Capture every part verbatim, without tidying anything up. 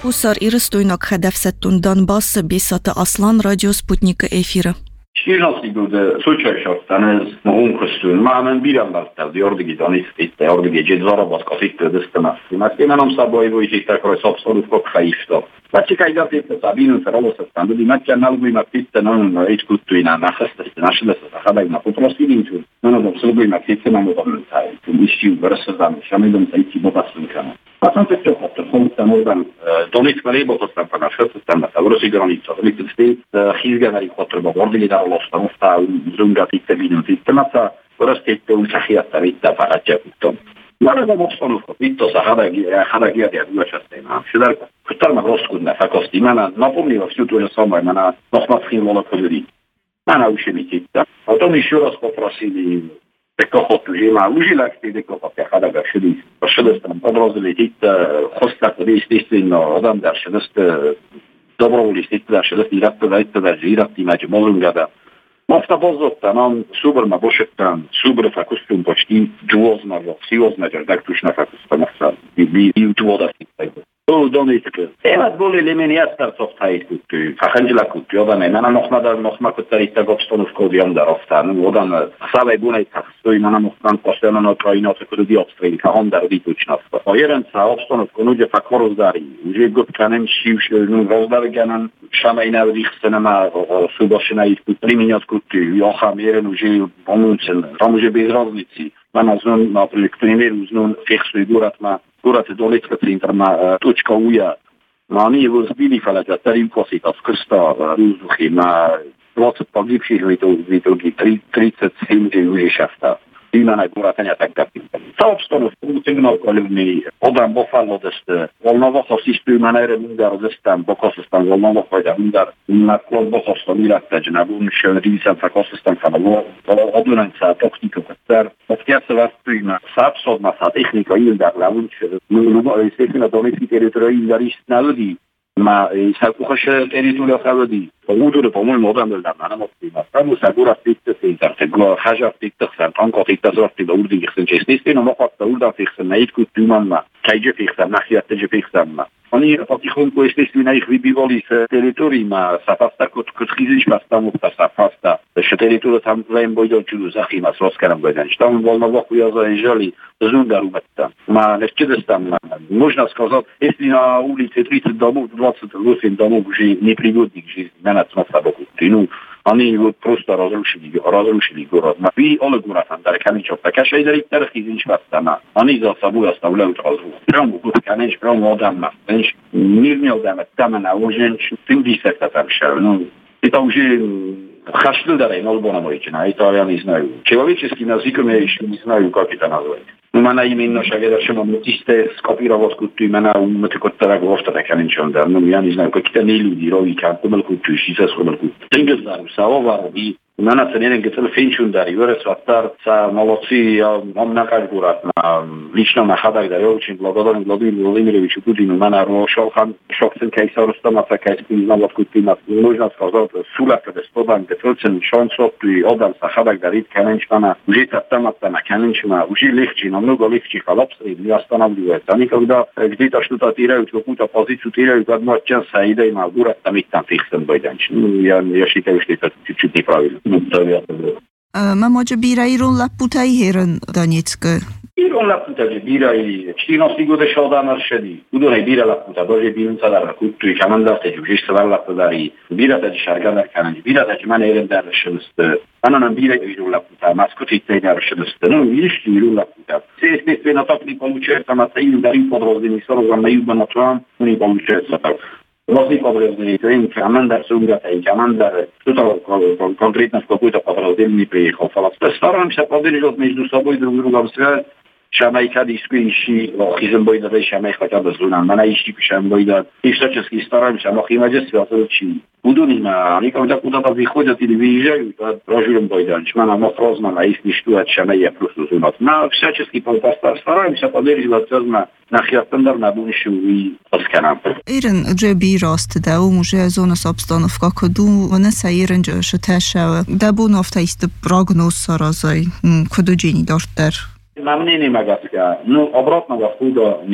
Гусар Ирыстойнок Хадавсаттун Донбасс Бесата Аслан Радио Спутника эфира. четырнадцатый года Сочи-Шостан из Мунгкустун. Мамин бираллартар диордиги Донецкий, диордиги Джедзарабас кафикты дыстана. Маскина нам собой выйти такой собственно как хаишто. Бачи когда ты сабину саралоса станду, имача налгуй мапитта нам эйткуттуина нахастасты нашлеса хадайна попросилинчу. Но нам абсолютно мапитта нам удобнଥାଏ. Ищу рассказам, шамидом сайти бобасынкана. Потом ты что, потом там удан Донецкий лейбл постан панашется там на России граница. Ликвидстейт хизганari потреба бордили да лостан ста зунгати табинун системата растет улсахиата витта парачакутом. Нарада обстановка витто сахадаги хадаги я дуачастена. Шудар кутарма роскудна факости мана напомнила всю то же самое мана нахматхин волоколюри. Она ушемитита. Потом еще раз попросили Такого жила, ужила активно как хадага шли. Пошли там подразделить хостат естественно, адам дальше даст добровольно дальше даст иракта дальше дальше иракти мач молунгада. Мафта бозотта нам супер мабошеттан, супер факустум почти джуозна, серьезно так точно факустум маса. И и джуода ситайко. О, Донецк. Это более или менее старцов тает куту. Фаханджила куту. Одан мана нохмада нохма кутарита обстановку диандаровстан. Одан савай гунай такстой мана нохман постоянно на Украину куди обстрели. Кахондар витучна. Поерен са обстановку нуде факор здари. Уже год канен шивш ну раздарганан шамайна рихсена субашина и три минут куту. Йоха мерен уже помунцен. Там уже без разницы. Мана зон на пример узнун фехсуй дуратма. Город Донецка центрна точка уя. На они его сбили фалата тарим косита с креста рузухи на двадцать погибших в итоге тридцать семь уже шафта. Именно город не так как. Собственно, сигнал колумни. Одан бофало даст. Волнова хосисту манера мундар дастан бокосстан волнова хода мундар. На клуб бокосстан мирата джнабун шердисан факосстан фало. Одунанца техника костар. Подтяться вас прямо. Сабсодна техника илдар лавунч. Ну, естественно, Донецкий территорий илдарис налоги. Ma sakukhash territorio khavadi. Udure по-моему одан да на мотива. Там сагура фикте центр. Tego хаja фикте центр. Анко фикте зорти да урди гихсен естественно, но факт урда фикте наитку туманна. Кайже фикте нахия теже фикте. Они потихоньку естественно их выбивали с территории, ма сапаста кот кризис там сапаста. Что территория там лем бойдол чуду захима с Оскаром Гайдан. Там волновах я заезжали зундару там. Ма нефтедес там можно сказать, если на улице тридцать домов, двадцать восемь домов уже непригодны к жизни. Ну, они его просто разрушили, разрушили город. И alle город там, да, конечно, так а что это тарихи иншвастана. Они за собой оставляют разрух. Прямо вот, конечно, прямо одам, конечно, мирный одам, там на уже семьдесят там шел. Ну, это уже хашлю дарай, но лбона мойчина. Это я не знаю. Человеческим языком я еще не знаю, как это назвать. Мана именно шагера шема мутисте скопировать куту мана умтекоттара гофта такая ничего да. Ну я не знаю, какие-то не люди, рови картомел куту, шиса скомел куту. Тенгездар, саова, и мана ценерен гетел фенчундари, верес ваттар, са молодцы, он накажгурат на лично на хадах, да, я очень благодарен Владимиру Владимировичу Путину, мана рошалхан, шоксен кайсарустама, кайспин знават кутина. Нужно сказать, сулака десподан, гетелцен шансот, и одан са хадах дарит каненчмана, уже таттаматтана каненчма, уже легче, намного легче коллапсы не останавливается. Они когда где-то что-то теряют, какую-то позицию теряют, одно час, а идея на город, там их там фиксен байданч. Ну, я, я считаю, что это чуть-чуть неправильно. Ну, да, я Мамоджа бира ирон лапутай херен Донецка. Ирон лапута же бира и четырнадцатый года шалдан аршеди. Удоне бира лапута, даже бирун садар кутту и командасте же шалдан лапудари. Бира да шаргадар канан. Бира да ман эрен дар шелст. Анан бира ирон лапута, маскоти тейдар шелст. Ну, видишь, ирон лапута. Все естественно так не получается, на сейн дарим подразделение сорок на юга на план, не получается так. Возле подразделения, команда Сунгата и команда, кто-то конкретно в какой-то подразделение приехал. Стараемся поддерживать между собой друг другом связь. Шамайка дискующий, хизенбойда да шамай хотя бы зуна, манаищик шамбойда. И всячески стараемся, но химаде связывать. Удобно, они когда куда-то выходят или выезжают, рожуем бойдан. Шмана мохрозна, а их ничто от шамая просто зунат. Но всячески стараемся поддерживать связано на хиатандар на будущую и посканам. Ирен джеби раст да уже зона обстановка коду вона сайрен что таша да бунофта ist прогноз саразай кодуджини доштер. На мнение Магаска, ну, обратного хода нет.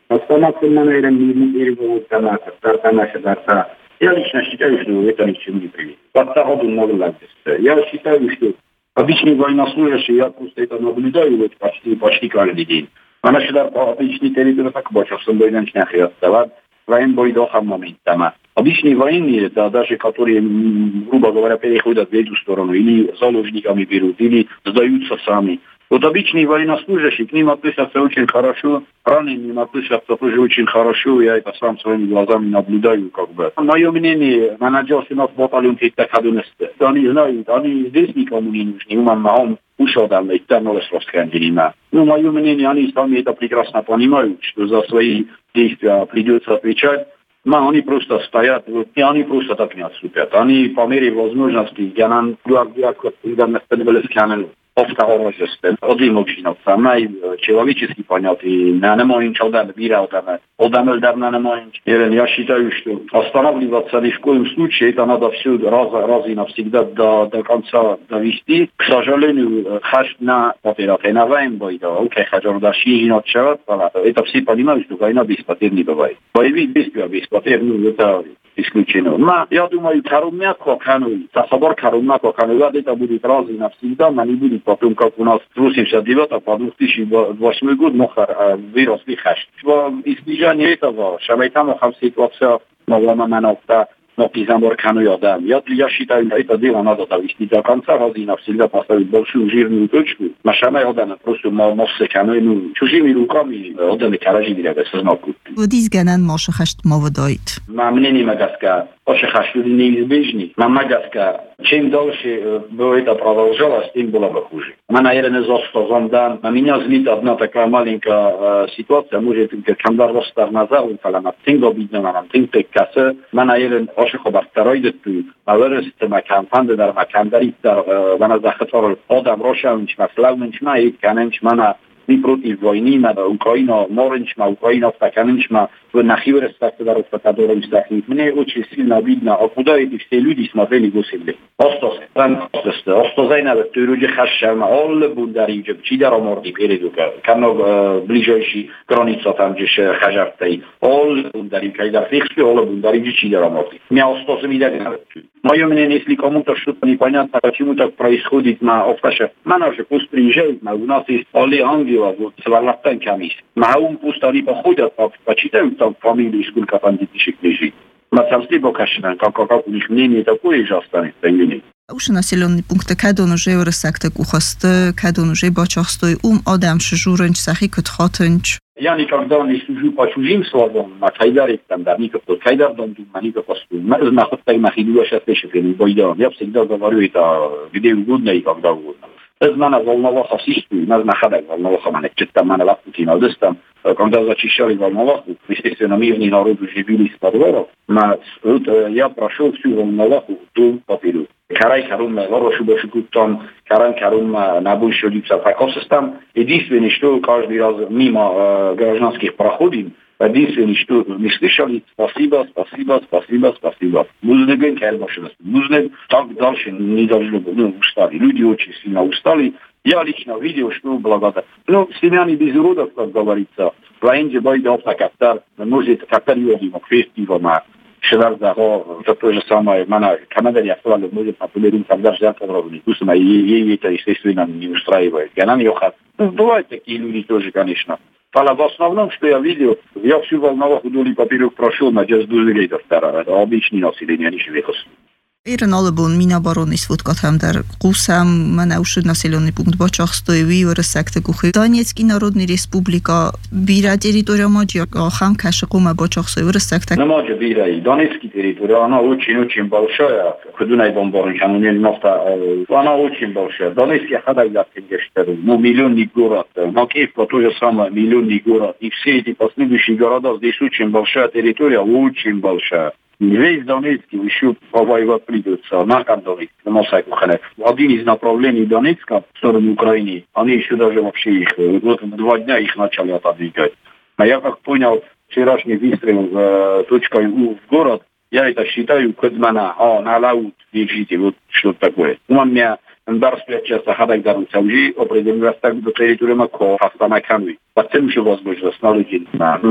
Астана наверное, не переводит на наша дата. Я лично считаю, что это ни к чему не приведет. Под того много. Я считаю, что обычные военнослужащие, я просто это наблюдаю вот почти, почти каждый день. А наши обычные территории так больше, что мы начинаем хвастать. Воен бойдо хам момент там. Обычные военные, это даже которые, грубо говоря, переходят в эту сторону, или заложниками берут, или сдаются сами. Вот обычные военнослужащие, к ним относятся очень хорошо, раненым относятся тоже очень хорошо, я это сам своими глазами наблюдаю, как бы. Мое мнение, я надеюсь, что нас батальон Тетакадунесте. Они знают, они здесь никому не нужны, умам ушел там, и там нас расхандили. Ну, мое мнение, они сами это прекрасно понимают, что за свои действия придется отвечать. Но они просто стоят, и они просто так не отступят. Они по мере возможности, я нам говорю, когда мы становились повторожествен, один общинов, самый человеческий понятие, на немой ничего да бирал там, одамел да на немой. Я считаю, что останавливаться ни в коем случае, это надо все раз, раз и навсегда до, до конца довести. К сожалению, хаш на операции на войне будет, окей, хажор да шире отшивать, это все понимают, что война без потерь не бывает. Боевик действия без потерь, ну это исключено. Но я думаю, Карумяк Кокану, Сахабар Карумяк Кокану, это будет раз и навсегда, но не будет потом, как у нас с восемьдесят девятого по две тысячи восьмой год, Мохар выросли хаш. В избежание этого, Шамайтану хам ситуация, Мавламанафта, Мокизамбар Кану Ядам. Я, я считаю, это дело надо довести до конца, раз и навсегда поставить большую жирную точку. На Шамай Ядам просто Моссе Кану, ну, чужими руками Ядам Каражи директор сознаку. Дизганан Моша хашт Мавадайт. На мнение Магаска, Моша хашт неизбежный. На Магаска, чем дольше бы это продолжалось, тем было бы хуже. Мы, наверное, за сто зандан. На меня злит одна такая маленькая ситуация, может, когда Ростар назад, он сказал, на тинго бидно, на тинго кассе, мы, наверное, خبر تراید تو مورست مکان فند در مکان دارید در من از خطر آدم روشنش مثلا منش ما اید کننش من می против войны на Украину, моренч на Украину, втаканенч на в нахивер стакдар втакадор истахнит. Мне очень сильно обидно, а куда эти все люди смотрели государь. Остос, там остос, остозайна в той люди хашшама, all bundaри, чидар оморди передука, кано ближайший граница там же хажартай, all bundaри, кайдар фиксли, all bundaри чидар оморди. Меня остос видят. Мое мнение, если кому-то что-то непонятно, почему так происходит на Офташе, на же пусть приезжают, у нас есть Оли Ангела, вот с Варлатан Камис. На ум пусть они походят, почитают там фамилии, сколько там детишек лежит. На самом деле, конечно, как, как у них мнение такое же останется или нет. Уж населенный пункт кадон уже урысакта кухасты, кадон уже бачахстой ум адам шжуренч сахи кутхатенч. Я никогда не служу по чужим словам, на кайдаре там, да, никакой кайдар дом, на никакой стул. На хоттай на хидуа сейчас еще не бойдам. Я всегда говорю это где угодно и когда угодно. Ez mana волноваха всички, нас нахадак волноваха мане, чета мане лапути на дестам, когда зачищали волноваху, естественно, мирные народы уже били с подворов, но вот я прошел всю волноваху вдоль поперек. Карай карум ворошу башукутам, каран карум на больше лица прокосостам. Единственное, что каждый раз мимо гражданских проходим, единственное, что мы слышали, спасибо, спасибо, спасибо, спасибо. Нужно говорить, конечно, нужно так дальше не должно быть. Ну, устали. Люди очень сильно устали. Я лично видел, что благодаря. Ну, семьяне без уродов, как говорится, военные бойдов, так может, как-то люди, фестивал, Шевардаго, это то же самое, мана, Канада не актуально, может, например, когда же подробнее. Пусть она ей это, естественно, не устраивает. И она не уходит. Ну, бывают такие люди тоже, конечно. А в основном, что я видел, я всю волноваху вдоль и поперек прошел, надеюсь, дуже рейдов вторая. Это обычные населения, они же вехос. Ирен Алабон, Минобороны сводкатам дар Кусам, Манауши населенный пункт Бачахстоеви, Урысакта Кухи. Донецкий народный республика, бира территория Маджи, хам Кашакума Бачахстоеви, Урысакта. На Маджи бира, и Донецкий территория, она очень-очень большая. Кудунай бомбарен, канунель нафта, она очень большая. Донецкий хадай я тенгештеру, ну, миллионный город. Макеевка то же самое, миллионный город. И все эти последующие города, здесь очень большая территория, очень большая. Весь Донецкий еще повоевать придется. На Донецк, на Мосайку Ханек. Один из направлений Донецка в сторону Украины, они еще даже вообще их, вот два дня их начали отодвигать. А я как понял, вчерашний выстрел э, точкой У в город, я это считаю, Кудмана, а, на Лаут, держите, вот что такое. У меня Дарспия часто ходать даруются уже, определенно так до территории Мако, Астана Кануи. Потом еще возможно, снова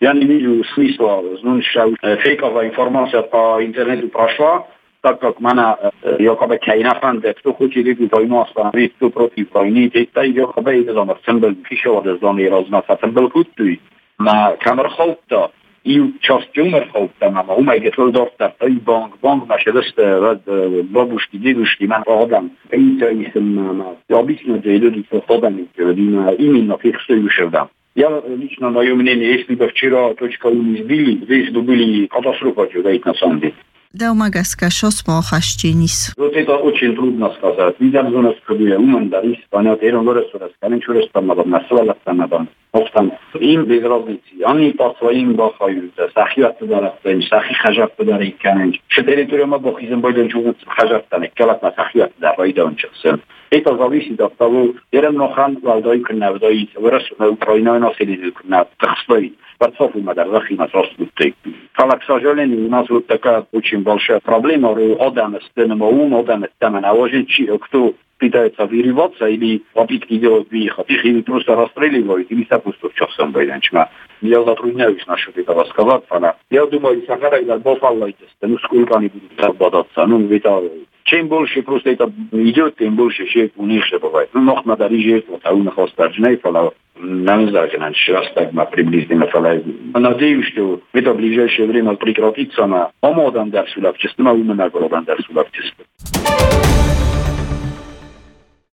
Я не вижу смысла, ну, что фейковая информация по интернету прошла, так как mana якобы кайнафанде кто хочет идти войну остановить, кто против войны, это якобы это замер символ фишевого зоны разнаса символ кутуй на камер холта и часть умер холта на умай гетволдорта и банк банк на шедесте бабушки дедушки man adam это им обычно же люди созданы именно фиксирующие. Я лично, мое мнение, если бы вчера точка не сбили, здесь бы были катастрофа, на самом деле. Даумагаска шосмо хашчинис. Вот это очень трудно сказать. Видят за нас, когда я умен дарис, понятно, я говорю, что раскален через там надо, на свалах там надо. Остан им без разницы. Они по своим бахают, сахият дарастен, сахи хажат дарит канен. Что территория мы бахизм бойден чугун хажат тане, келат на сахият дарайдан чехсен. Это зависит от того, ерем нохан валдай кунна вдайит, вырас на Украине населили кунна тахстой. Подсофу мадар захина растут. К сожалению, у нас вот такая очень большая проблема. Одам стенема ум, одам стенема наложен, кто пытается вырываться или попытки делать выехать. Их или просто расстреливают, или просто в часом бойданчма. Я затрудняюсь насчет этого сказать. Я думаю, Сахара и Бафаллайтес, ну сколько они будут зарабатываться. Ну, это чем больше просто это идет, тем больше жертв у них бывает. Ну, noch надо жертвовать, а у них остальные фала. Не знаю, как сейчас так мы приблизительно фалаем. Надеюсь, что в это ближайшее время прекратится на омодан дарсулав, честно, умена городан дарсулав, честно.